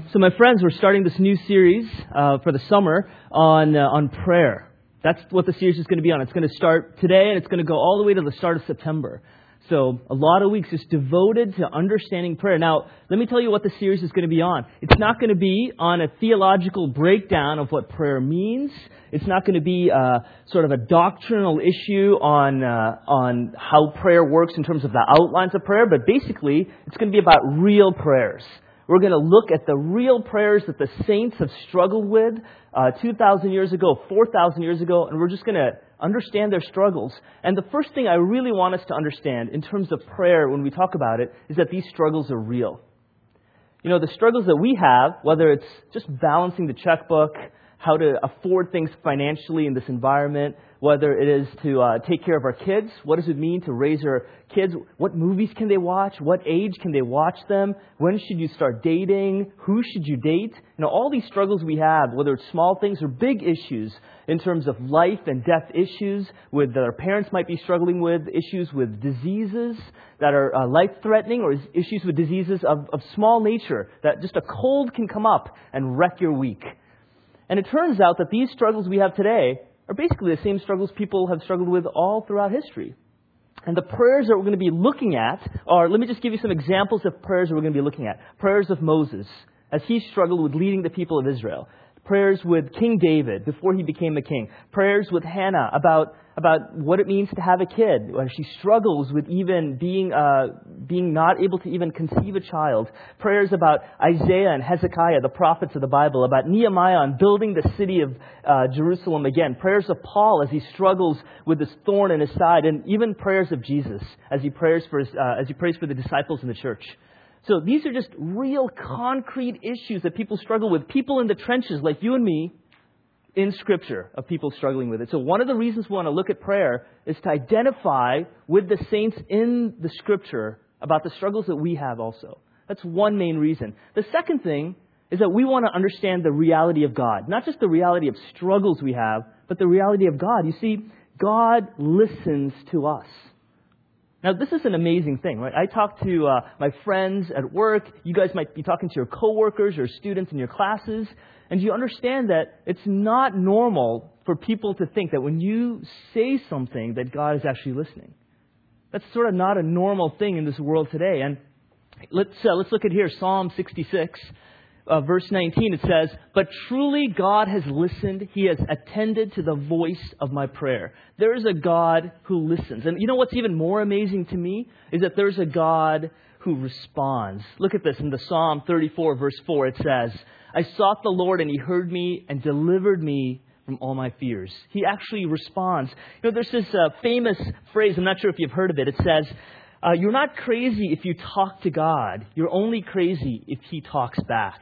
So my friends, we're starting this new series for the summer on prayer. That's what the series is going to be on. It's going to start today and it's going to go all the way to the start of September. So a lot of weeks just devoted to understanding prayer. Now, let me tell you what the series is going to be on. It's not going to be on a theological breakdown of what prayer means. It's not going to be sort of a doctrinal issue on how prayer works in terms of the outlines of prayer. But basically, it's going to be about real prayers. We're going to look at the real prayers that the saints have struggled with 2,000 years ago, 4,000 years ago, and we're just going to understand their struggles. And the first thing I really want us to understand in terms of prayer when we talk about it is that these struggles are real. You know, the struggles that we have, whether it's just balancing the checkbook, how to afford things financially in this environment, whether it is to take care of our kids, what does it mean to raise our kids, what movies can they watch, what age can they watch them, when should you start dating, who should you date, you know, all these struggles we have, whether it's small things or big issues in terms of life and death issues that our parents might be struggling with, issues with diseases that are life-threatening, or issues with diseases of small nature, that just a cold can come up and wreck your week. And it turns out that these struggles we have today are basically the same struggles people have struggled with all throughout history. And the prayers that we're going to be looking at are, let me just give you some examples of prayers that we're going to be looking at. Prayers of Moses, as he struggled with leading the people of Israel. Prayers with King David before he became a king. Prayers with Hannah about what it means to have a kid. She struggles with even being not able to even conceive a child. Prayers about Isaiah and Hezekiah, the prophets of the Bible. About Nehemiah on building the city of Jerusalem again. Prayers of Paul as he struggles with this thorn in his side. And even prayers of Jesus as he prays for the disciples in the church. So these are just real concrete issues that people struggle with. People in the trenches like you and me in Scripture of people struggling with it. So one of the reasons we want to look at prayer is to identify with the saints in the Scripture about the struggles that we have also. That's one main reason. The second thing is that we want to understand the reality of God. Not just the reality of struggles we have, but the reality of God. You see, God listens to us. Now, this is an amazing thing, right? I talk to my friends at work. You guys might be talking to your coworkers or students in your classes. And you understand that it's not normal for people to think that when you say something that God is actually listening. That's sort of not a normal thing in this world today. And let's look at here, Psalm 66. Verse 19, it says, "But truly God has listened. He has attended to the voice of my prayer." There is a God who listens. And you know what's even more amazing to me is that there's a God who responds. Look at this in the Psalm 34, verse 4. It says, "I sought the Lord and He heard me and delivered me from all my fears." He actually responds. You know, there's this famous phrase, I'm not sure if you've heard of it. It says, "You're not crazy if you talk to God. You're only crazy if He talks back."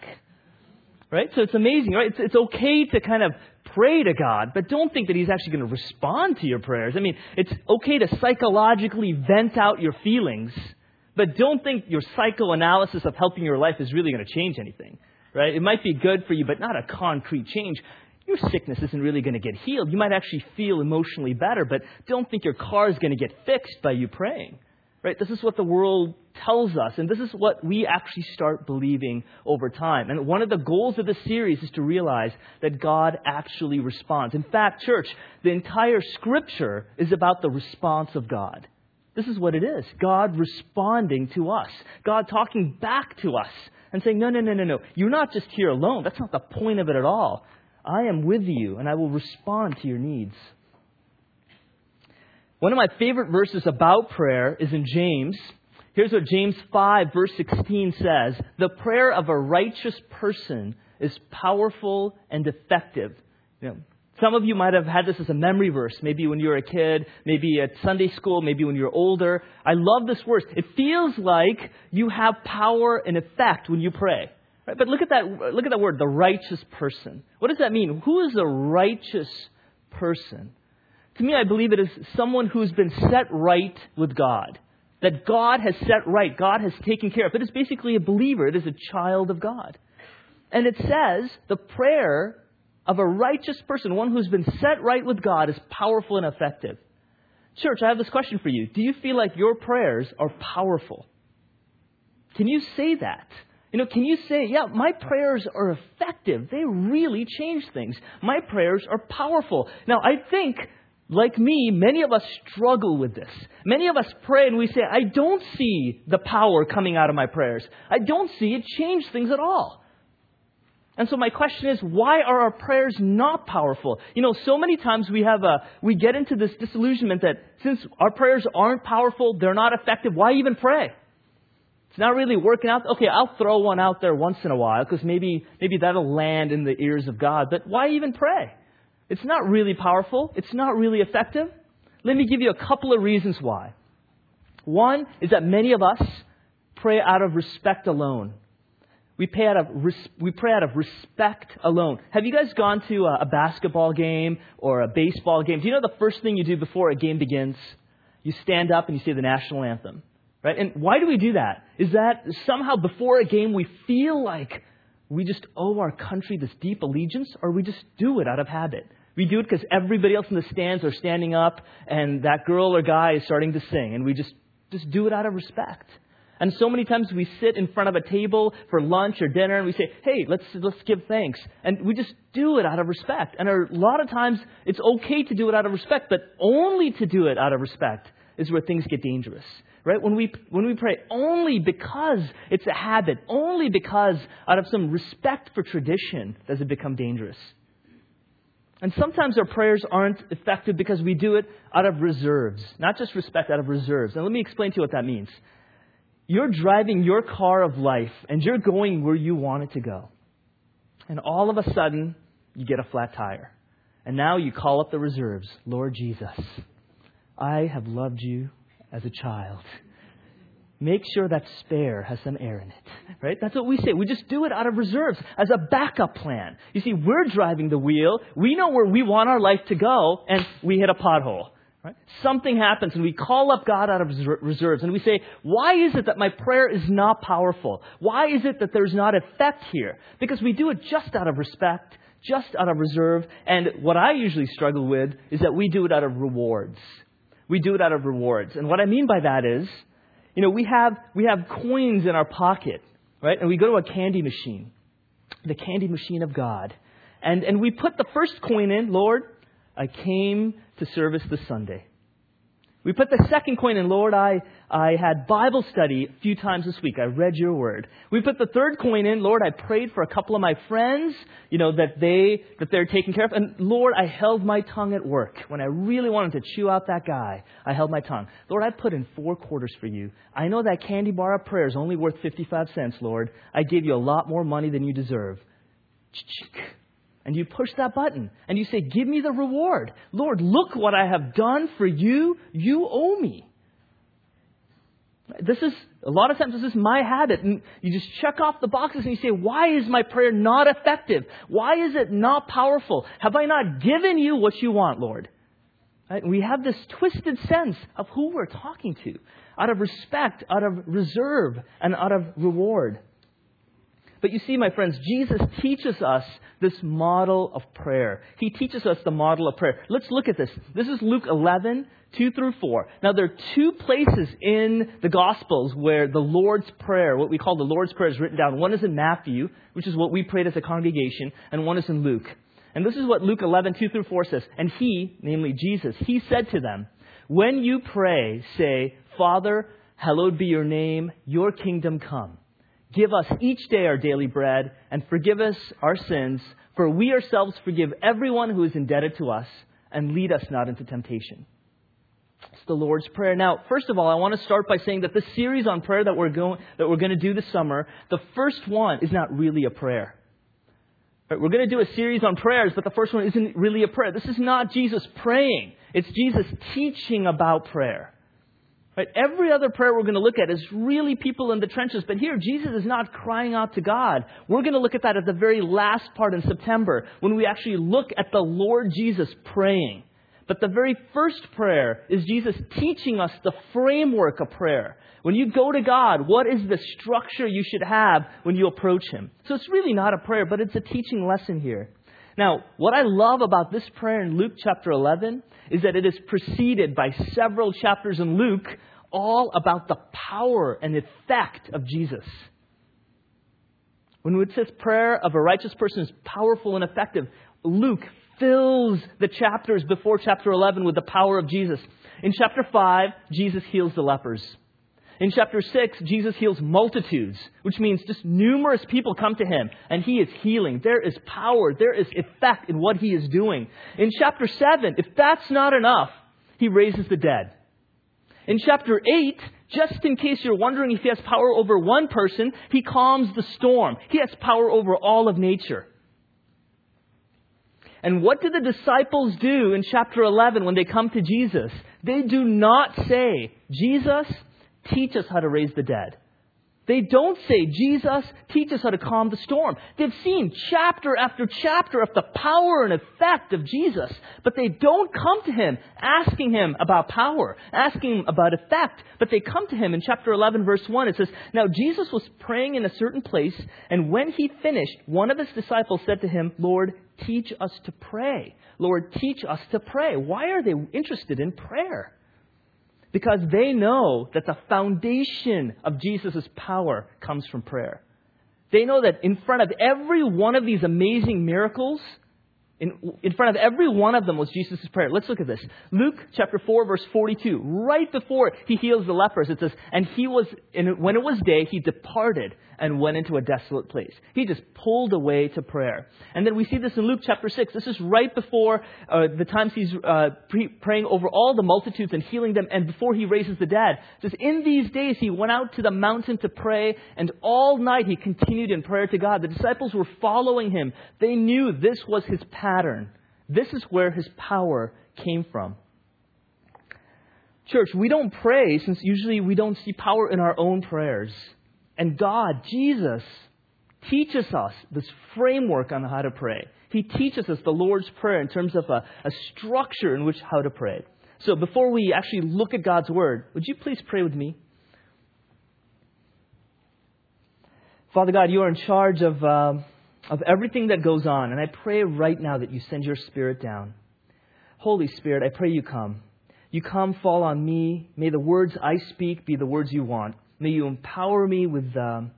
Right? So it's amazing, right? It's okay to kind of pray to God, but don't think that He's actually going to respond to your prayers. I mean, it's okay to psychologically vent out your feelings, but don't think your psychoanalysis of helping your life is really going to change anything. Right? It might be good for you, but not a concrete change. Your sickness isn't really going to get healed. You might actually feel emotionally better, but don't think your car is going to get fixed by you praying. Right? This is what the world tells us, and this is what we actually start believing over time. And one of the goals of this series is to realize that God actually responds. In fact, church, the entire Scripture is about the response of God. This is what it is. God responding to us. God talking back to us and saying, no. You're not just here alone. That's not the point of it at all. I am with you, and I will respond to your needs. One of my favorite verses about prayer is in James. Here's what James 5, verse 16 says. "The prayer of a righteous person is powerful and effective." You know, some of you might have had this as a memory verse, maybe when you were a kid, maybe at Sunday school, maybe when you're older. I love this verse. It feels like you have power and effect when you pray. Right? But look at that word, the righteous person. What does that mean? Who is a righteous person? To me, I believe it is someone who's been set right with God. That God has set right. God has taken care of. It is basically a believer. It is a child of God. And it says the prayer of a righteous person, one who's been set right with God, is powerful and effective. Church, I have this question for you. Do you feel like your prayers are powerful? Can you say that? Can you say, yeah, my prayers are effective. They really change things. My prayers are powerful. Now, I think, like me, many of us struggle with this. Many of us pray and we say, I don't see the power coming out of my prayers. I don't see it change things at all. And so my question is, why are our prayers not powerful? So many times we get into this disillusionment that since our prayers aren't powerful, they're not effective, why even pray? It's not really working out. Okay, I'll throw one out there once in a while because maybe that'll land in the ears of God. But why even pray? It's not really powerful. It's not really effective. Let me give you a couple of reasons why. One is that many of us pray out of respect alone. We pray out of respect alone. Have you guys gone to a basketball game or a baseball game? Do you know the first thing you do before a game begins? You stand up and you say the national anthem. Right? And why do we do that? Is that somehow before a game we feel like we just owe our country this deep allegiance, or we just do it out of habit? We do it because everybody else in the stands are standing up and that girl or guy is starting to sing, and we just do it out of respect. And so many times we sit in front of a table for lunch or dinner and we say, hey, let's give thanks. And we just do it out of respect. And a lot of times it's okay to do it out of respect, but only to do it out of respect is where things get dangerous. Right? When we pray only because it's a habit, only because out of some respect for tradition, does it become dangerous. And sometimes our prayers aren't effective because we do it out of reserves, not just respect, out of reserves. And let me explain to you what that means. You're driving your car of life and you're going where you want it to go. And all of a sudden, you get a flat tire. And now you call up the reserves. Lord Jesus, I have loved you as a child. Make sure that spare has some air in it. Right? That's what we say. We just do it out of reserves as a backup plan. You see, we're driving the wheel. We know where we want our life to go, and we hit a pothole. Right? Something happens, and we call up God out of reserves, and we say, why is it that my prayer is not powerful? Why is it that there's not effect here? Because we do it just out of respect, just out of reserve, and what I usually struggle with is that we do it out of rewards. We do it out of rewards. And what I mean by that is, we have coins in our pocket, right? And we go to a candy machine, the candy machine of God. And we put the first coin in, Lord, I came to service this Sunday. We put the second coin in, Lord, I had Bible study a few times this week. I read your word. We put the third coin in, Lord, I prayed for a couple of my friends, that they're taken care of. And Lord, I held my tongue at work. When I really wanted to chew out that guy, I held my tongue. Lord, I put in 4 quarters for you. I know that candy bar of prayer is only worth 55 cents, Lord. I gave you a lot more money than you deserve. And you push that button and you say, give me the reward. Lord, look what I have done for you. You owe me. A lot of times this is my habit. And you just check off the boxes and you say, why is my prayer not effective? Why is it not powerful? Have I not given you what you want, Lord? Right? We have this twisted sense of who we're talking to, out of respect, out of reserve, and out of reward. But you see, my friends, Jesus teaches us this model of prayer. He teaches us the model of prayer. Let's look at this. This is Luke 11, 2 through 4. Now, there are 2 places in the Gospels where the Lord's Prayer, what we call the Lord's Prayer, is written down. One is in Matthew, which is what we prayed as a congregation, and one is in Luke. And this is what Luke 11, 2 through 4 says. And he, namely Jesus, he said to them, when you pray, say, Father, hallowed be your name, your kingdom come. Give us each day our daily bread, and forgive us our sins, for we ourselves forgive everyone who is indebted to us, and lead us not into temptation. It's the Lord's Prayer. Now, first of all, I want to start by saying that the series on prayer that we're going to do this summer, the first one is not really a prayer. Right? We're going to do a series on prayers, but the first one isn't really a prayer. This is not Jesus praying. It's Jesus teaching about prayer. Right? Every other prayer we're going to look at is really people in the trenches. But here, Jesus is not crying out to God. We're going to look at that at the very last part in September, when we actually look at the Lord Jesus praying. But the very first prayer is Jesus teaching us the framework of prayer. When you go to God, what is the structure you should have when you approach Him? So it's really not a prayer, but it's a teaching lesson here. Now, what I love about this prayer in Luke chapter 11 is that it is preceded by several chapters in Luke all about the power and effect of Jesus. When it says prayer of a righteous person is powerful and effective, Luke fills the chapters before chapter 11 with the power of Jesus. In chapter 5, Jesus heals the lepers. In chapter 6, Jesus heals multitudes, which means just numerous people come to him and he is healing. There is power, there is effect in what he is doing. In chapter 7, if that's not enough, he raises the dead. In chapter 8, just in case you're wondering if he has power over one person, he calms the storm. He has power over all of nature. And what did the disciples do in chapter 11 when they come to Jesus? They do not say, Jesus, teach us how to raise the dead. They don't say, Jesus, teach us how to calm the storm. They've seen chapter after chapter of the power and effect of Jesus, but they don't come to him asking him about power, asking him about effect, but they come to him in chapter 11, verse 1. It says, now Jesus was praying in a certain place, and when he finished, one of his disciples said to him, Lord, teach us to pray. Lord, teach us to pray. Why are they interested in prayer? Because they know that the foundation of Jesus' power comes from prayer. They know that in front of every one of these amazing miracles, in front of every one of them was Jesus' prayer. Let's look at this. Luke chapter 4, verse 42. Right before he heals the lepers, it says, and when it was day, he departed and went into a desolate place. He just pulled away to prayer. And then we see this in Luke chapter 6. This is right before the times he's praying over all the multitudes and healing them, and before he raises the dead. It says, in these days he went out to the mountain to pray, and all night he continued in prayer to God. The disciples were following him. They knew this was his pattern. This is where his power came from. Church, we don't pray since usually we don't see power in our own prayers. And God, Jesus, teaches us this framework on how to pray. He teaches us the Lord's Prayer in terms of a structure in which how to pray. So before we actually look at God's Word, would you please pray with me? Father God, you are in charge of everything that goes on. And I pray right now that you send your Spirit down. Holy Spirit, I pray you come. You come, fall on me. May the words I speak be the words you want. May you empower me with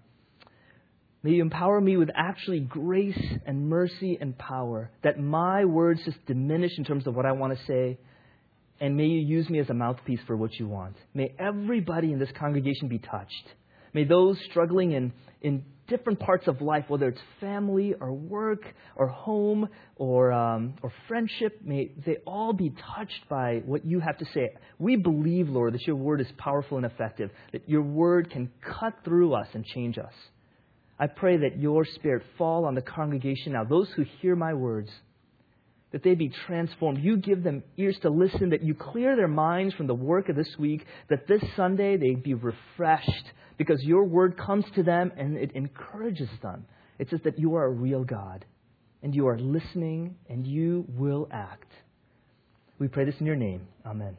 actually grace and mercy and power, that my words just diminish in terms of what I want to say, and may you use me as a mouthpiece for what you want. May everybody in this congregation be touched. May those struggling in different parts of life, whether it's family or work or home or friendship, may they all be touched by what you have to say. We believe, Lord, that your word is powerful and effective, that your word can cut through us and change us. I pray that your Spirit fall on the congregation now, those who hear my words, that they be transformed. You give them ears to listen, that you clear their minds from the work of this week, that this Sunday they be refreshed, because your word comes to them and it encourages them. It says that you are a real God and you are listening and you will act. We pray this in your name. Amen.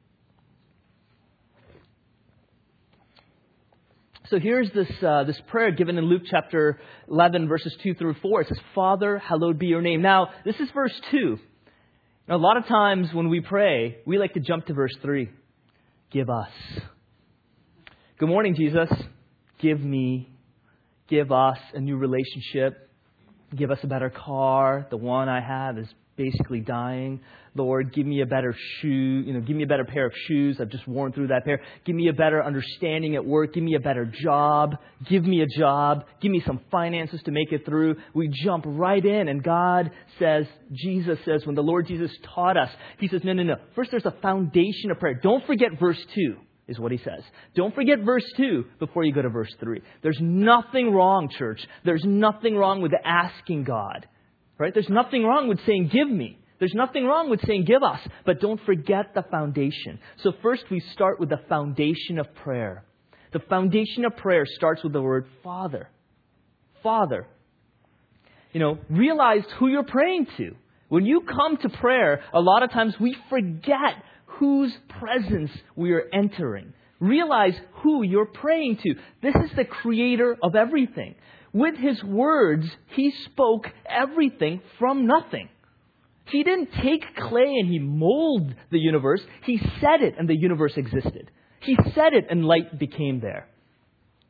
So here's this prayer given in Luke chapter 11, verses 2 through 4. It says, Father, hallowed be your name. Now, this is verse 2. Now, a lot of times when we pray, we like to jump to verse 3. Give us. Good morning, Jesus. Give us a new relationship. Give us a better car. The one I have is basically dying. Lord, give me a better shoe. Give me a better pair of shoes. I've just worn through that pair. Give me a better understanding at work. Give me a better job. Give me a job. Give me some finances to make it through. We jump right in, and Jesus says, when the Lord Jesus taught us, he says, no. First, there's a foundation of prayer. Don't forget verse 2. Is what he says. Don't forget verse 2 before you go to verse 3. There's nothing wrong, church. There's nothing wrong with asking God. Right? There's nothing wrong with saying, give me. There's nothing wrong with saying, give us. But don't forget the foundation. So first we start with the foundation of prayer. The foundation of prayer starts with the word Father. Father. Realize who you're praying to. When you come to prayer, a lot of times we forget whose presence we are entering. Realize who you're praying to. This is the creator of everything. With his words, he spoke everything from nothing. He didn't take clay and he molded the universe. He said it and the universe existed. He said it and light became there.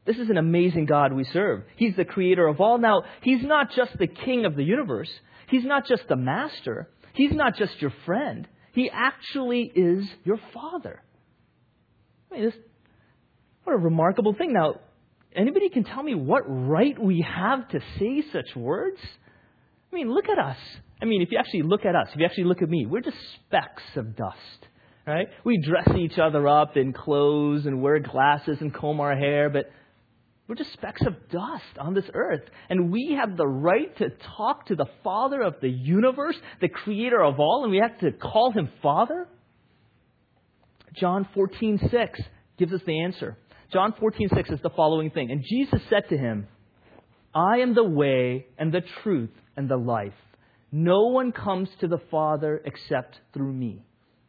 This is an amazing God we serve. He's the creator of all. Now, He's not just the king of the universe. He's not just the master. He's not just your friend. He actually is your Father. I mean, what a remarkable thing. Now, anybody can tell me what right we have to say such words? I mean, look at us. I mean, if you actually look at us, if you actually look at me, we're just specks of dust, right? We dress each other up in clothes and wear glasses and comb our hair, but we're just specks of dust on this earth. And we have the right to talk to the Father of the universe, the creator of all, and we have to call Him Father? John 14:6 gives us the answer. John 14:6 is the following thing. And Jesus said to him, I am the way and the truth and the life. No one comes to the Father except through me.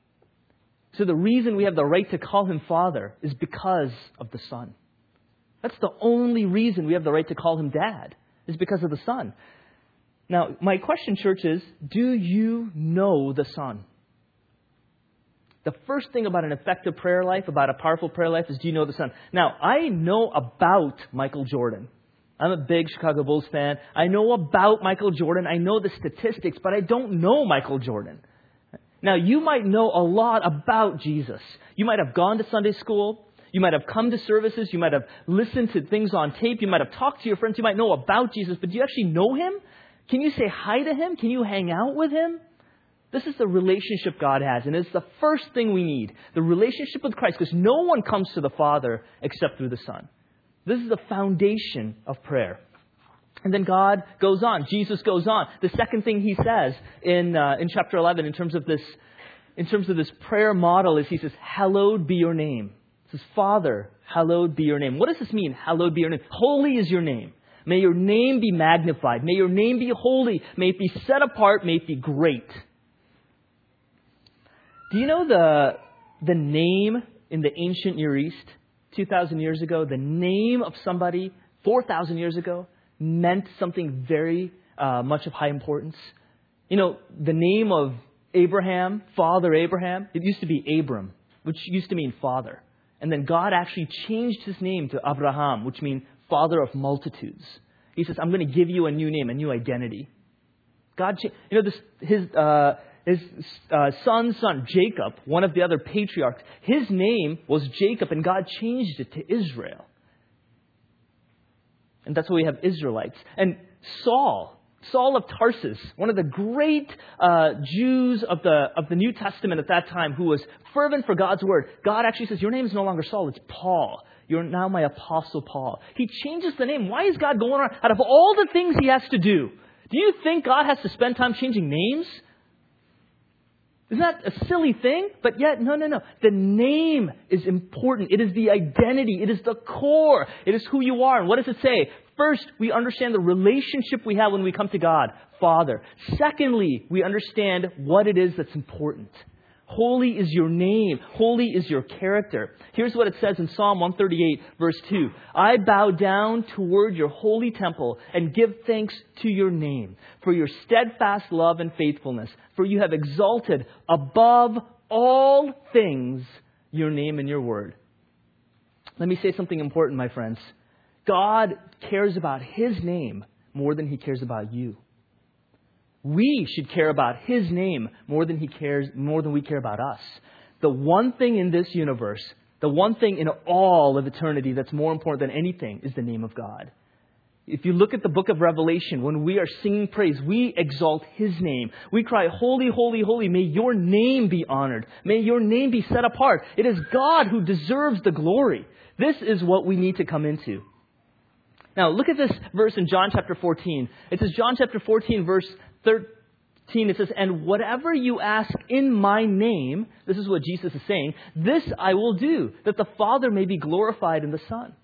So the reason we have the right to call Him Father is because of the Son. That's the only reason we have the right to call Him Dad, is because of the Son. Now, my question, church, is, do you know the Son? The first thing about an effective prayer life, about a powerful prayer life, is do you know the Son? Now, I know about Michael Jordan. I'm a big Chicago Bulls fan. I know about Michael Jordan. I know the statistics, but I don't know Michael Jordan. Now, you might know a lot about Jesus. You might have gone to Sunday school. You might have come to services. You might have listened to things on tape. You might have talked to your friends. You might know about Jesus, but do you actually know Him? Can you say hi to Him? Can you hang out with Him? This is the relationship God has, and it's the first thing we need, the relationship with Christ, because no one comes to the Father except through the Son. This is the foundation of prayer. And then God goes on. Jesus goes on. The second thing He says in chapter 11, in terms of this prayer model, is He says, "Hallowed be your name." He says, "Father, hallowed be your name." What does this mean? Hallowed be your name. Holy is your name. May your name be magnified. May your name be holy. May it be set apart. May it be great. Do you know the name in the ancient Near East 2,000 years ago? The name of somebody 4,000 years ago meant something very much of high importance. You know, the name of Abraham, Father Abraham, it used to be Abram, which used to mean father. And then God actually changed his name to Abraham, which means father of multitudes. He says, I'm going to give you a new name, a new identity. God, his son's son, Jacob, one of the other patriarchs, his name was Jacob, and God changed it to Israel. And that's why we have Israelites. And Saul of Tarsus, one of the great Jews of the New Testament at that time, who was fervent for God's word, God actually says, your name is no longer Saul, it's Paul. You're now my apostle Paul. He changes the name. Why is God going on? Out of all the things He has to do you think God has to spend time changing names? Isn't that a silly thing? But yet, no. The name is important. It is the identity. It is the core. It is who you are. And what does it say? First, we understand the relationship we have when we come to God, Father. Secondly, we understand what it is that's important. Holy is your name. Holy is your character. Here's what it says in Psalm 138, verse 2. I bow down toward your holy temple and give thanks to your name for your steadfast love and faithfulness. For you have exalted above all things your name and your word. Let me say something important, my friends. God cares about His name more than He cares about you. We should care about His name more than we care about us. The one thing in this universe, the one thing in all of eternity that's more important than anything is the name of God. If you look at the book of Revelation, when we are singing praise, we exalt His name. We cry, holy, holy, holy. May your name be honored. May your name be set apart. It is God who deserves the glory. This is what we need to come into. Now, look at this verse in John chapter 14. It says, John chapter 14, verse 13, it says, and whatever you ask in my name, this is what Jesus is saying, this I will do, that the Father may be glorified in the Son.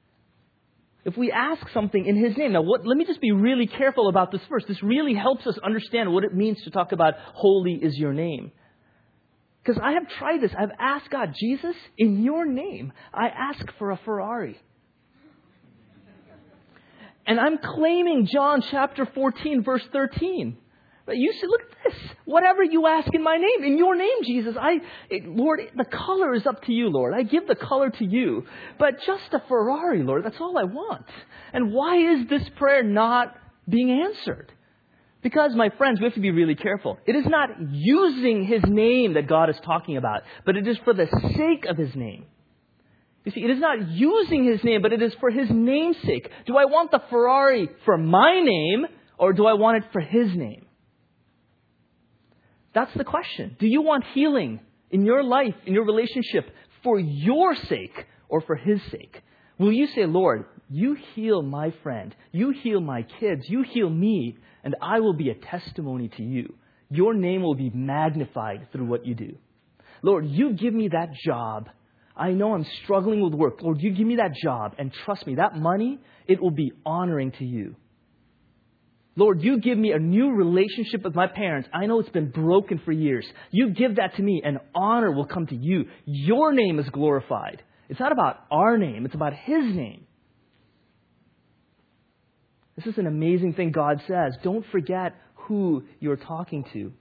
If we ask something in His name. Now, let me just be really careful about this verse. This really helps us understand what it means to talk about holy is your name. Because I have tried this. I've asked God, Jesus, in your name, I ask for a Ferrari. And I'm claiming John chapter 14, verse 13. But you say, look at this. Whatever you ask in my name, in your name, Jesus, Lord, the color is up to you, Lord. I give the color to you. But just a Ferrari, Lord, that's all I want. And why is this prayer not being answered? Because, my friends, we have to be really careful. It is not using His name that God is talking about, but it is for the sake of His name. You see, it is not using His name, but it is for His name's sake. Do I want the Ferrari for my name, or do I want it for His name? That's the question. Do you want healing in your life, in your relationship, for your sake or for His sake? Will you say, Lord, you heal my friend, you heal my kids, you heal me, and I will be a testimony to you. Your name will be magnified through what you do. Lord, you give me that job. I know I'm struggling with work. Lord, you give me that job, and trust me, that money, it will be honoring to you. Lord, you give me a new relationship with my parents. I know it's been broken for years. You give that to me, and honor will come to you. Your name is glorified. It's not about our name. It's about His name. This is an amazing thing God says. Don't forget who you're talking to.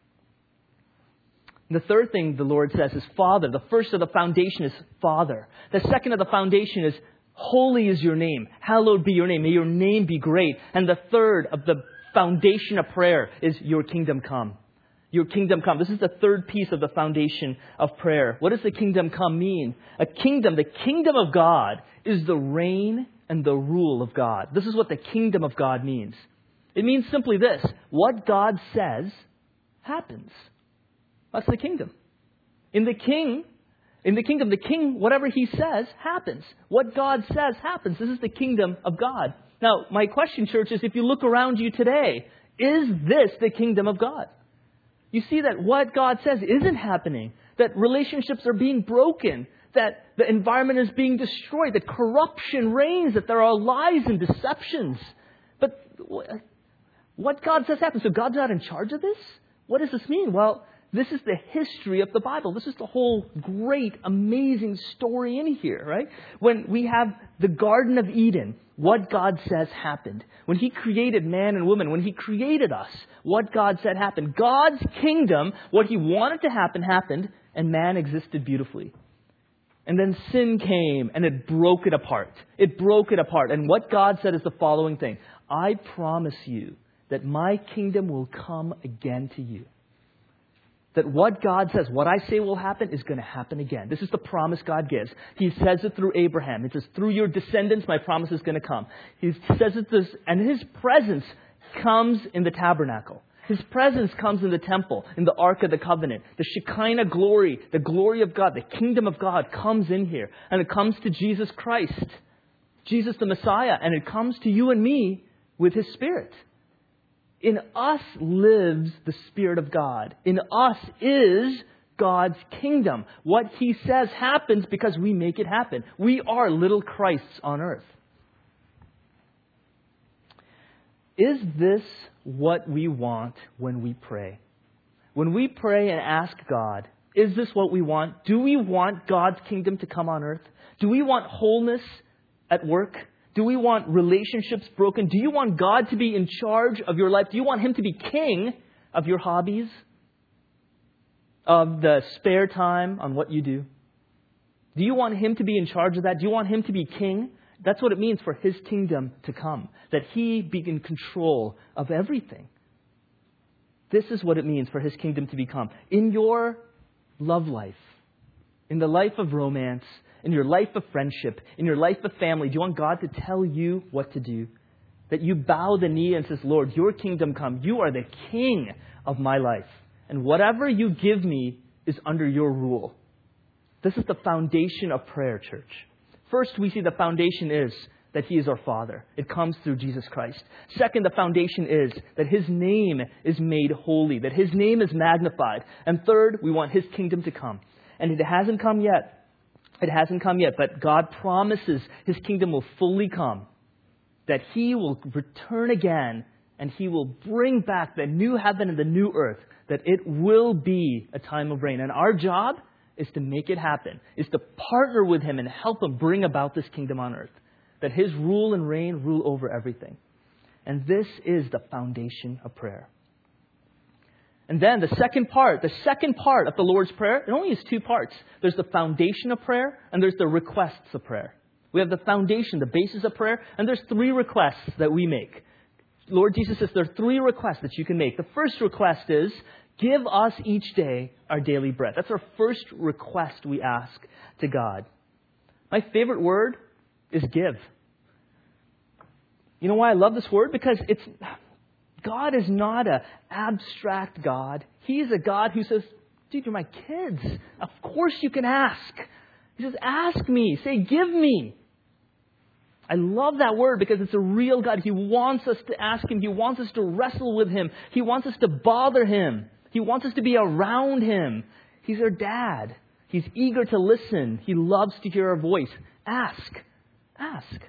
The third thing the Lord says is Father. The first of the foundation is Father. The second of the foundation is holy is your name. Hallowed be your name. May your name be great. And the third of the foundation of prayer is your kingdom come. Your kingdom come. This is the third piece of the foundation of prayer. What does the kingdom come mean? A kingdom, the kingdom of God, is the reign and the rule of God. This is what the kingdom of God means. It means simply this. What God says happens. That's the kingdom. In the kingdom, the king, whatever he says, happens. What God says happens. This is the kingdom of God. Now, my question, church, is if you look around you today, is this the kingdom of God? You see that what God says isn't happening. That relationships are being broken. That the environment is being destroyed. That corruption reigns. That there are lies and deceptions. But what God says happens. So God's not in charge of this? What does this mean? Well, this is the history of the Bible. This is the whole great, amazing story in here, right? When we have the Garden of Eden, what God says happened. When He created man and woman, when He created us, what God said happened. God's kingdom, what He wanted to happen, happened, and man existed beautifully. And then sin came, and it broke it apart. It broke it apart. And what God said is the following thing. I promise you that my kingdom will come again to you. That what God says, what I say will happen, is going to happen again. This is the promise God gives. He says it through Abraham. It says, through your descendants, my promise is going to come. He says it this, and His presence comes in the tabernacle. His presence comes in the temple, in the Ark of the Covenant. The Shekinah glory, the glory of God, the kingdom of God comes in here. And it comes to Jesus Christ, Jesus the Messiah. And it comes to you and me with His Spirit. In us lives the Spirit of God. In us is God's kingdom. What He says happens because we make it happen. We are little Christs on earth. Is this what we want when we pray? When we pray and ask God, is this what we want? Do we want God's kingdom to come on earth? Do we want wholeness at work? Do we want relationships broken? Do you want God to be in charge of your life? Do you want Him to be king of your hobbies? Of the spare time on what you do? Do you want Him to be in charge of that? Do you want Him to be king? That's what it means for His kingdom to come. That He be in control of everything. This is what it means for His kingdom to become. In your love life, in the life of romance, in your life of friendship, in your life of family, do you want God to tell you what to do? That you bow the knee and says, Lord, your kingdom come. You are the king of my life. And whatever you give me is under your rule. This is the foundation of prayer, church. First, we see the foundation is that He is our Father. It comes through Jesus Christ. Second, the foundation is that His name is made holy, that His name is magnified. And third, we want His kingdom to come. And it hasn't come yet. It hasn't come yet, but God promises His kingdom will fully come. That He will return again and He will bring back the new heaven and the new earth. That it will be a time of reign. And our job is to make it happen. Is to partner with Him and help Him bring about this kingdom on earth. That His rule and reign rule over everything. And this is the foundation of prayer. And then the second part of the Lord's Prayer, it only has two parts. There's the foundation of prayer, and there's the requests of prayer. We have the foundation, the basis of prayer, and there's three requests that we make. Lord Jesus says there are three requests that you can make. The first request is, give us each day our daily bread. That's our first request we ask to God. My favorite word is give. You know why I love this word? Because God is not an abstract God. He's a God who says, dude, you're my kids. Of course you can ask. He says, ask me. Say, give me. I love that word because it's a real God. He wants us to ask Him. He wants us to wrestle with Him. He wants us to bother Him. He wants us to be around Him. He's our dad. He's eager to listen. He loves to hear our voice. Ask. Ask.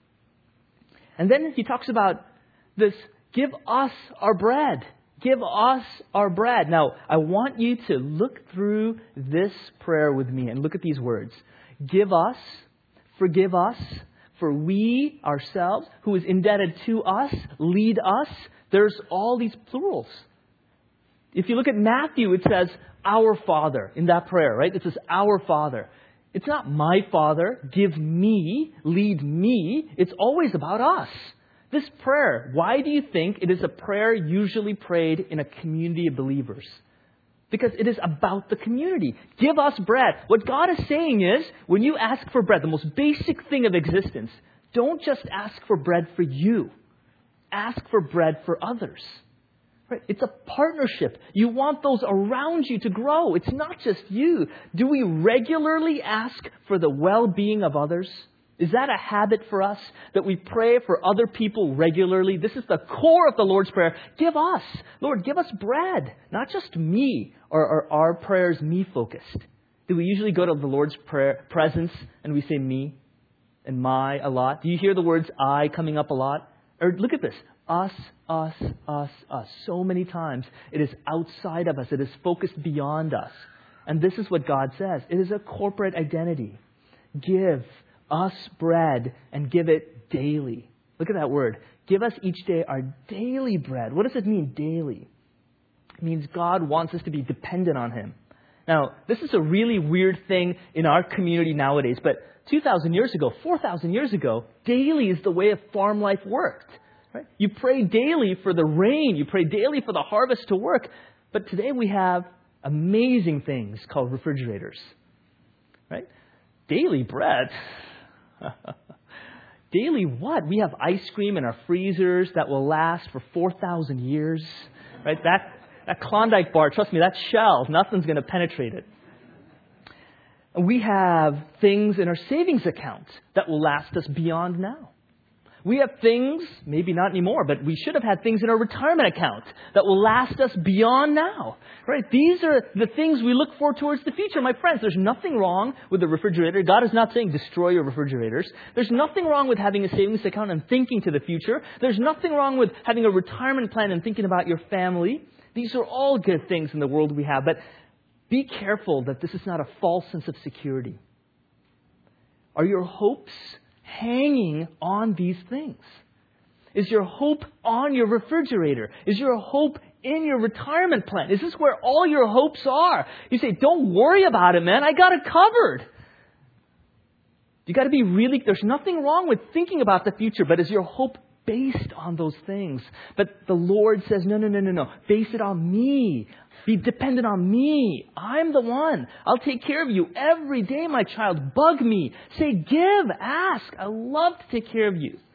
And then He talks about this, give us our bread. Give us our bread. Now, I want you to look through this prayer with me and look at these words. Give us, forgive us, for we ourselves, who is indebted to us, lead us. There's all these plurals. If you look at Matthew, it says, our Father in that prayer, right? It says, our Father. It's not my Father, give me, lead me. It's always about us. This prayer, why do you think it is a prayer usually prayed in a community of believers? Because it is about the community. Give us bread. What God is saying is, when you ask for bread, the most basic thing of existence, don't just ask for bread for you. Ask for bread for others. Right? It's a partnership. You want those around you to grow. It's not just you. Do we regularly ask for the well-being of others? Is that a habit for us, that we pray for other people regularly? This is the core of the Lord's Prayer. Give us, Lord, give us bread. Not just me, or our prayers me-focused. Do we usually go to the Lord's presence and we say me and my a lot? Do you hear the words I coming up a lot? Or look at this. Us, us, us, us. So many times it is outside of us. It is focused beyond us. And this is what God says. It is a corporate identity. Give us bread and give it daily. Look at that word. Give us each day our daily bread. What does it mean, daily? It means God wants us to be dependent on Him. Now, this is a really weird thing in our community nowadays, but 2,000 years ago, 4,000 years ago, daily is the way of farm life worked. Right? You pray daily for the rain. You pray daily for the harvest to work. But today we have amazing things called refrigerators. Right? Daily bread. Daily what? We have ice cream in our freezers that will last for 4,000 years. Right? That Klondike bar, trust me, that shell, nothing's going to penetrate it. And we have things in our savings account that will last us beyond now. We have things, maybe not anymore, but we should have had things in our retirement account that will last us beyond now. Right? These are the things we look for towards the future. My friends, there's nothing wrong with the refrigerator. God is not saying destroy your refrigerators. There's nothing wrong with having a savings account and thinking to the future. There's nothing wrong with having a retirement plan and thinking about your family. These are all good things in the world we have. But be careful that this is not a false sense of security. Are your hopes hanging on these things? Is your hope on your refrigerator? Is your hope in your retirement plan? Is this where all your hopes are? You say, don't worry about it, man. I got it covered. You got to be really, there's nothing wrong with thinking about the future, but is your hope based on those things? But the Lord says, no. Base it on me. Be dependent on me. I'm the one. I'll take care of you every day, my child. Bug me. Say, give, ask. I love to take care of you.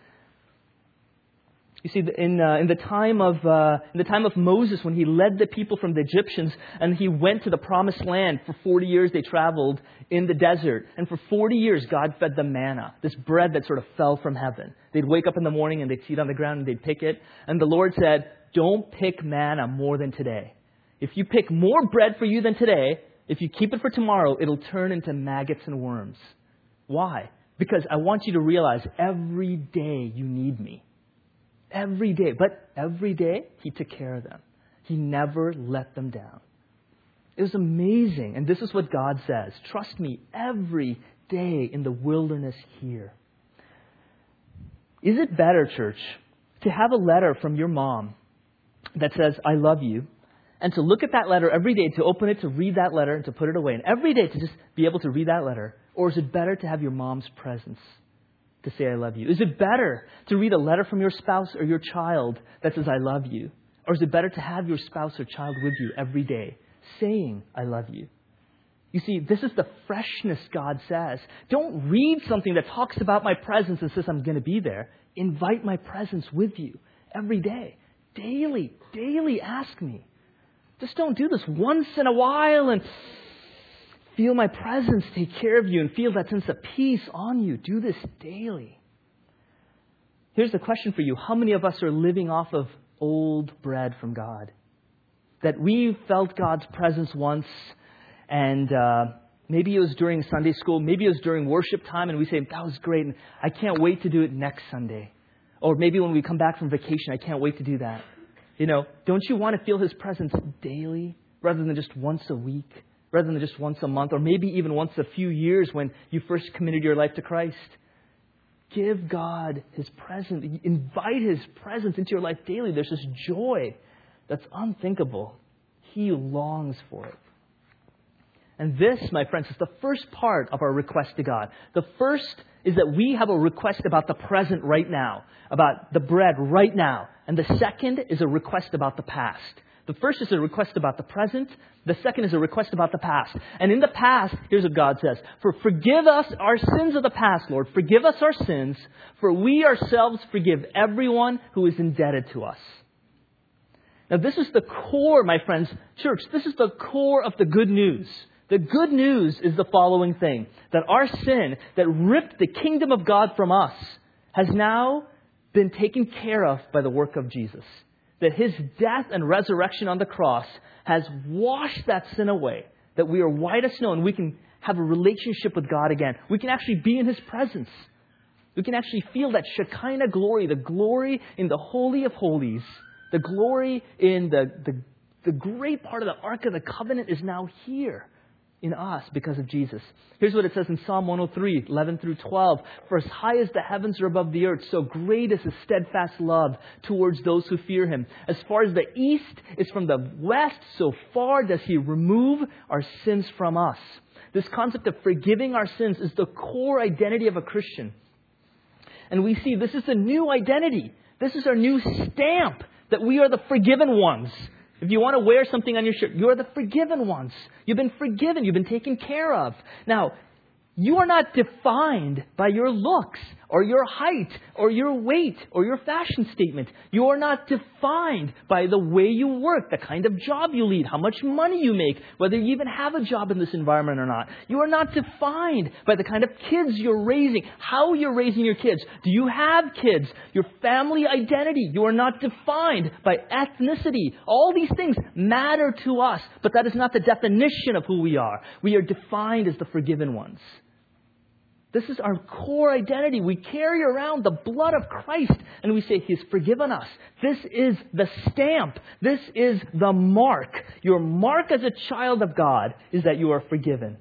You see, in the time of Moses, when he led the people from the Egyptians and he went to the promised land, for 40 years they traveled in the desert. And for 40 years, God fed them manna, this bread that sort of fell from heaven. They'd wake up in the morning and they'd see it on the ground and they'd pick it. And the Lord said, don't pick manna more than today. If you pick more bread for you than today, if you keep it for tomorrow, it'll turn into maggots and worms. Why? Because I want you to realize every day you need me. Every day. But every day, He took care of them. He never let them down. It was amazing. And this is what God says. Trust me every day in the wilderness here. Is it better, church, to have a letter from your mom that says, I love you, and to look at that letter every day, to open it, to read that letter, and to put it away, and every day to just be able to read that letter? Or is it better to have your mom's presence to say, I love you? Is it better to read a letter from your spouse or your child that says, I love you? Or is it better to have your spouse or child with you every day saying, I love you? You see, this is the freshness God says. Don't read something that talks about my presence and says I'm going to be there. Invite my presence with you every day. Daily ask me. Just don't do this once in a while and feel my presence take care of you and feel that sense of peace on you. Do this daily. Here's the question for you. How many of us are living off of old bread from God? That we felt God's presence once, and maybe it was during Sunday school, maybe it was during worship time, and we say, that was great, and I can't wait to do it next Sunday. Or maybe when we come back from vacation, I can't wait to do that. Don't you want to feel His presence daily rather than just once a week, rather than just once a month, or maybe even once a few years when you first committed your life to Christ? Give God His presence. Invite His presence into your life daily. There's this joy that's unthinkable. He longs for it. And this, my friends, is the first part of our request to God. The first is that we have a request about the present right now, about the bread right now. And the second is a request about the past. The first is a request about the present. The second is a request about the past. And in the past, here's what God says. Forgive us our sins of the past, Lord. Forgive us our sins, for we ourselves forgive everyone who is indebted to us. Now, this is the core, my friends. Church, this is the core of the good news. The good news is the following thing. That our sin that ripped the kingdom of God from us has now been taken care of by the work of Jesus. That His death and resurrection on the cross has washed that sin away. That we are white as snow and we can have a relationship with God again. We can actually be in His presence. We can actually feel that Shekinah glory, the glory in the Holy of Holies. The glory in the great part of the Ark of the Covenant is now here in us because of Jesus. Here's what it says in Psalm 103, 11 through 12. For as high as the heavens are above the earth, so great is His steadfast love towards those who fear Him. As far as the east is from the west, so far does He remove our sins from us. This concept of forgiving our sins is the core identity of a Christian. And we see this is a new identity. This is our new stamp that we are the forgiven ones. If you want to wear something on your shirt, you are the forgiven ones. You've been forgiven. You've been taken care of. Now, you are not defined by your looks or your height or your weight or your fashion statement. You are not defined by the way you work, the kind of job you lead, how much money you make, whether you even have a job in this environment or not. You are not defined by the kind of kids you're raising, how you're raising your kids. Do you have kids? Your family identity. You are not defined by ethnicity. All these things matter to us, but that is not the definition of who we are. We are defined as the forgiven ones. This is our core identity. We carry around the blood of Christ and we say He's forgiven us. This is the stamp. This is the mark. Your mark as a child of God is that you are forgiven.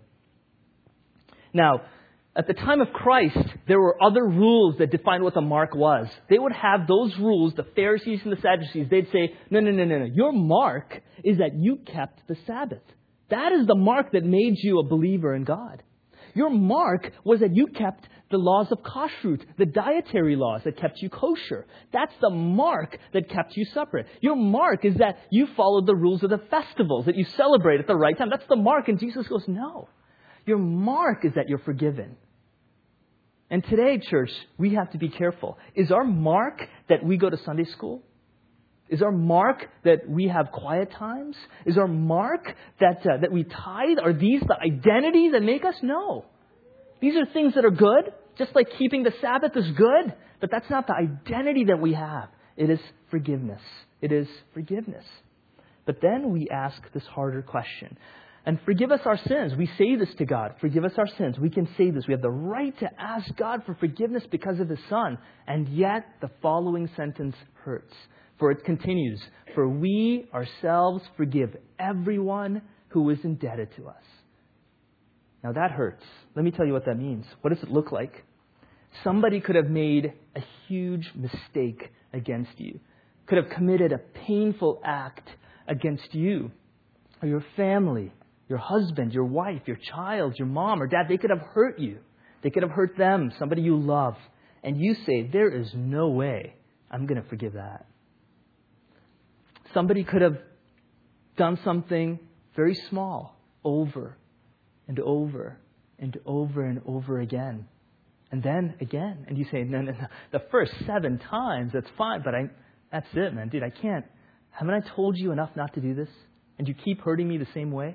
Now, at the time of Christ, there were other rules that defined what the mark was. They would have those rules, the Pharisees and the Sadducees. They'd say, no. Your mark is that you kept the Sabbath. That is the mark that made you a believer in God. Your mark was that you kept the laws of kashrut, the dietary laws that kept you kosher. That's the mark that kept you separate. Your mark is that you followed the rules of the festivals, that you celebrate at the right time. That's the mark. And Jesus goes, no. Your mark is that you're forgiven. And today, church, we have to be careful. Is our mark that we go to Sunday school? Is our mark that we have quiet times? Is our mark that we tithe? Are these the identities that make us? No. These are things that are good. Just like keeping the Sabbath is good. But that's not the identity that we have. It is forgiveness. It is forgiveness. But then we ask this harder question. And forgive us our sins. We say this to God. Forgive us our sins. We can say this. We have the right to ask God for forgiveness because of His Son. And yet the following sentence hurts. For it continues, for we ourselves forgive everyone who is indebted to us. Now that hurts. Let me tell you what that means. What does it look like? Somebody could have made a huge mistake against you. Could have committed a painful act against you or your family, your husband, your wife, your child, your mom or dad. They could have hurt you. They could have hurt them, somebody you love. And you say, there is no way I'm going to forgive that. Somebody could have done something very small over and over and over and over again. And then again. And you say, no. The first 7 times, that's fine, but that's it, man. Dude, I can't. Haven't I told you enough not to do this? And you keep hurting me the same way?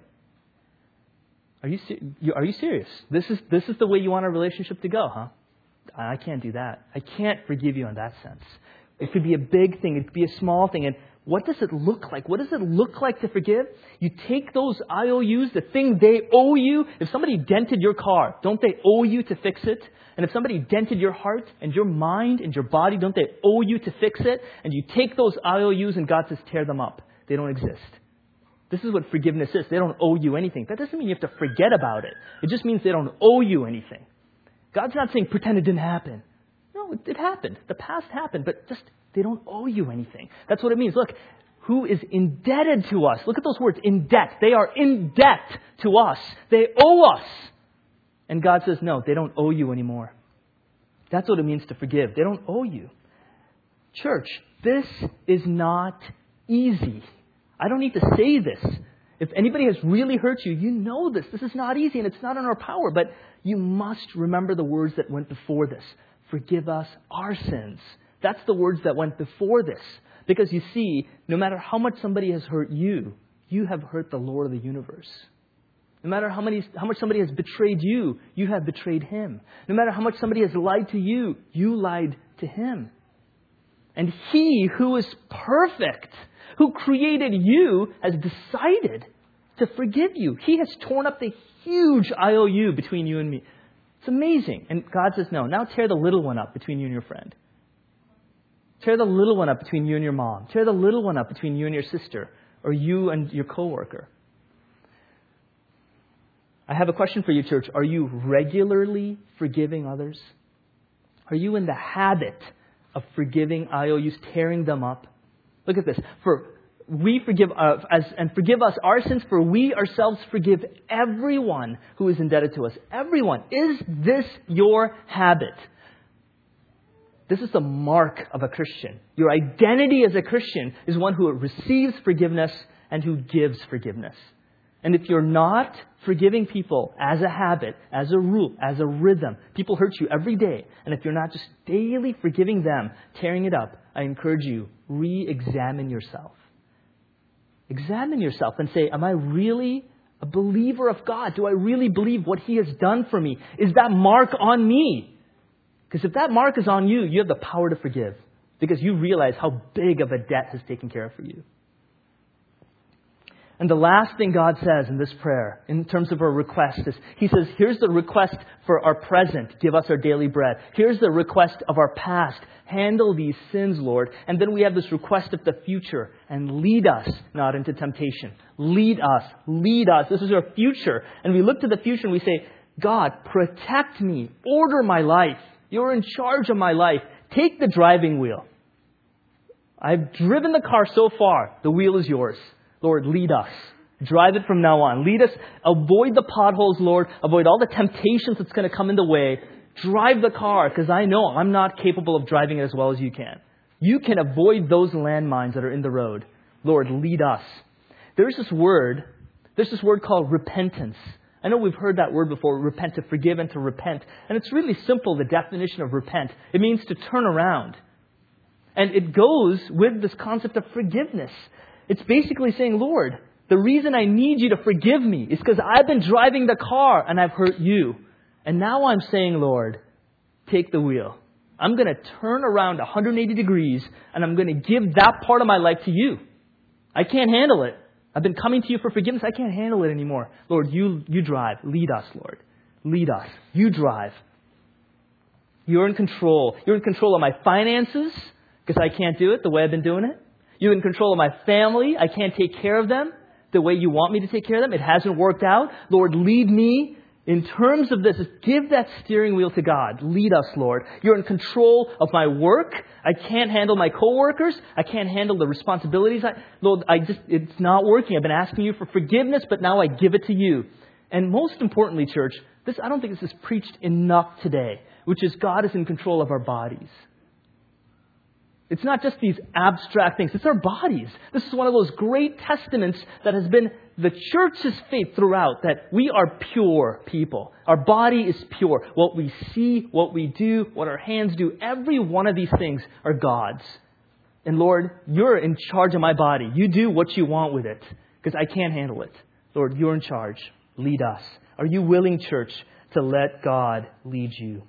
Are you serious? This is the way you want our relationship to go, huh? I can't do that. I can't forgive you in that sense. It could be a big thing. It could be a small thing. And what does it look like? What does it look like to forgive? You take those IOUs, the thing they owe you. If somebody dented your car, don't they owe you to fix it? And if somebody dented your heart and your mind and your body, don't they owe you to fix it? And you take those IOUs and God says, tear them up. They don't exist. This is what forgiveness is. They don't owe you anything. That doesn't mean you have to forget about it. It just means they don't owe you anything. God's not saying pretend it didn't happen. No, it happened. The past happened, but just they don't owe you anything. That's what it means. Look, who is indebted to us? Look at those words, in debt. They are in debt to us. They owe us. And God says, no, they don't owe you anymore. That's what it means to forgive. They don't owe you. Church, this is not easy. I don't need to say this. If anybody has really hurt you, you know this. This is not easy and it's not in our power. But you must remember the words that went before this. Forgive us our sins. That's the words that went before this. Because you see, no matter how much somebody has hurt you, you have hurt the Lord of the universe. No matter how much somebody has betrayed you, you have betrayed Him. No matter how much somebody has lied to you, you lied to Him. And He who is perfect, who created you, has decided to forgive you. He has torn up the huge IOU between you and me. It's amazing. And God says, no, now tear the little one up between you and your friend. Tear the little one up between you and your mom. Tear the little one up between you and your sister or you and your coworker. I have a question for you, church. Are you regularly forgiving others? Are you in the habit of forgiving IOUs, tearing them up? Look at this. For we forgive forgive us our sins, for we ourselves forgive everyone who is indebted to us. Everyone. Is this your habit? This is the mark of a Christian. Your identity as a Christian is one who receives forgiveness and who gives forgiveness. And if you're not forgiving people as a habit, as a rule, as a rhythm, people hurt you every day. And if you're not just daily forgiving them, tearing it up, I encourage you, re-examine yourself. Examine yourself and say, am I really a believer of God? Do I really believe what He has done for me? Is that mark on me? Because if that mark is on you, you have the power to forgive. Because you realize how big of a debt has taken care of for you. And the last thing God says in this prayer, in terms of our request, is He says, here's the request for our present. Give us our daily bread. Here's the request of our past. Handle these sins, Lord. And then we have this request of the future. And lead us not into temptation. Lead us. Lead us. This is our future. And we look to the future and we say, God, protect me. Order my life. You're in charge of my life. Take the driving wheel. I've driven the car so far. The wheel is yours. Lord, lead us. Drive it from now on. Lead us. Avoid the potholes, Lord. Avoid all the temptations that's going to come in the way. Drive the car, because I know I'm not capable of driving it as well as you can. You can avoid those landmines that are in the road. Lord, lead us. There's this word called repentance. I know we've heard that word before, repent, to forgive and to repent. And it's really simple, the definition of repent. It means to turn around. And it goes with this concept of forgiveness. It's basically saying, Lord, the reason I need you to forgive me is because I've been driving the car and I've hurt you. And now I'm saying, Lord, take the wheel. I'm going to turn around 180 degrees and I'm going to give that part of my life to you. I can't handle it. I've been coming to you for forgiveness. I can't handle it anymore. Lord, you drive. Lead us, Lord. Lead us. You drive. You're in control. You're in control of my finances because I can't do it the way I've been doing it. You're in control of my family. I can't take care of them the way you want me to take care of them. It hasn't worked out. Lord, lead me In terms of this, give that steering wheel to God. Lead us, Lord. You're in control of my work. I can't handle my coworkers. I can't handle the responsibilities. Lord, it's not working. I've been asking you for forgiveness, but now I give it to you. And most importantly, church, I don't think this is preached enough today, which is God is in control of our bodies. It's not just these abstract things. It's our bodies. This is one of those great testaments that has been the church's faith throughout, that we are pure people. Our body is pure. What we see, what we do, what our hands do, every one of these things are God's. And Lord, you're in charge of my body. You do what you want with it, because I can't handle it. Lord, you're in charge. Lead us. Are you willing, church, to let God lead you?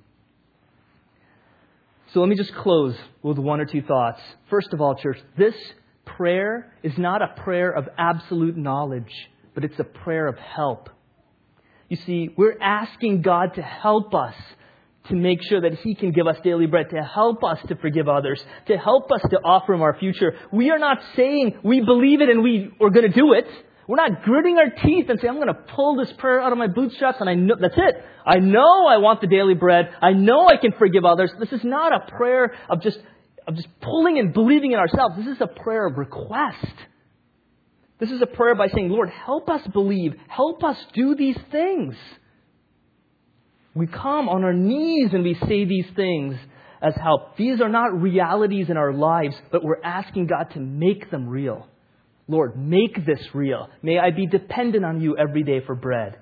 So let me just close with one or two thoughts. First of all, church, this prayer is not a prayer of absolute knowledge, but it's a prayer of help. You see, we're asking God to help us to make sure that He can give us daily bread, to help us to forgive others, to help us to offer Him our future. We are not saying we believe it and we're going to do it. We're not gritting our teeth and saying, I'm going to pull this prayer out of my bootstraps and I know that's it. I know I want the daily bread. I know I can forgive others. This is not a prayer of just pulling and believing in ourselves. This is a prayer of request. This is a prayer by saying, Lord, help us believe. Help us do these things. We come on our knees and we say these things as help. These are not realities in our lives, but we're asking God to make them real. Lord, make this real. May I be dependent on you every day for bread.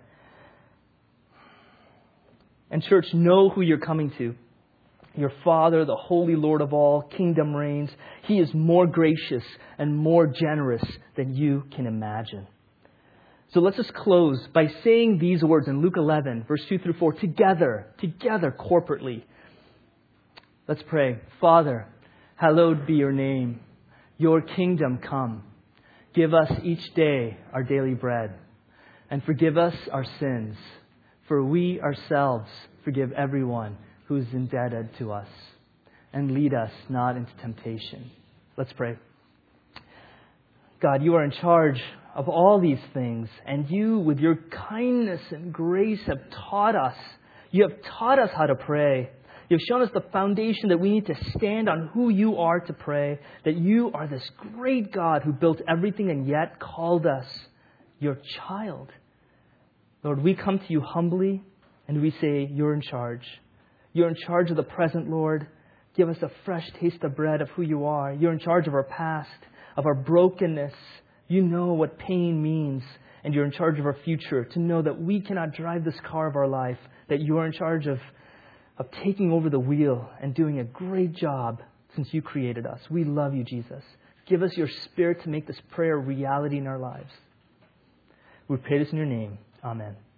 And church, know who you're coming to. Your Father, the Holy Lord of all, kingdom reigns. He is more gracious and more generous than you can imagine. So let's just close by saying these words in Luke 11, verse 2 through 4, together, corporately. Let's pray. Father, hallowed be your name. Your kingdom come. Give us each day our daily bread, and forgive us our sins, for we ourselves forgive everyone who is indebted to us. And lead us not into temptation. Let's pray. God, you are in charge of all these things, and you, with your kindness and grace, have taught us. You have taught us how to pray. You've shown us the foundation that we need to stand on who you are to pray, that you are this great God who built everything and yet called us your child. Lord, we come to you humbly and we say, you're in charge. You're in charge of the present, Lord. Give us a fresh taste of bread of who you are. You're in charge of our past, of our brokenness. You know what pain means, and you're in charge of our future, to know that we cannot drive this car of our life, that you are in charge of taking over the wheel and doing a great job since you created us. We love you, Jesus. Give us your Spirit to make this prayer a reality in our lives. We pray this in your name. Amen.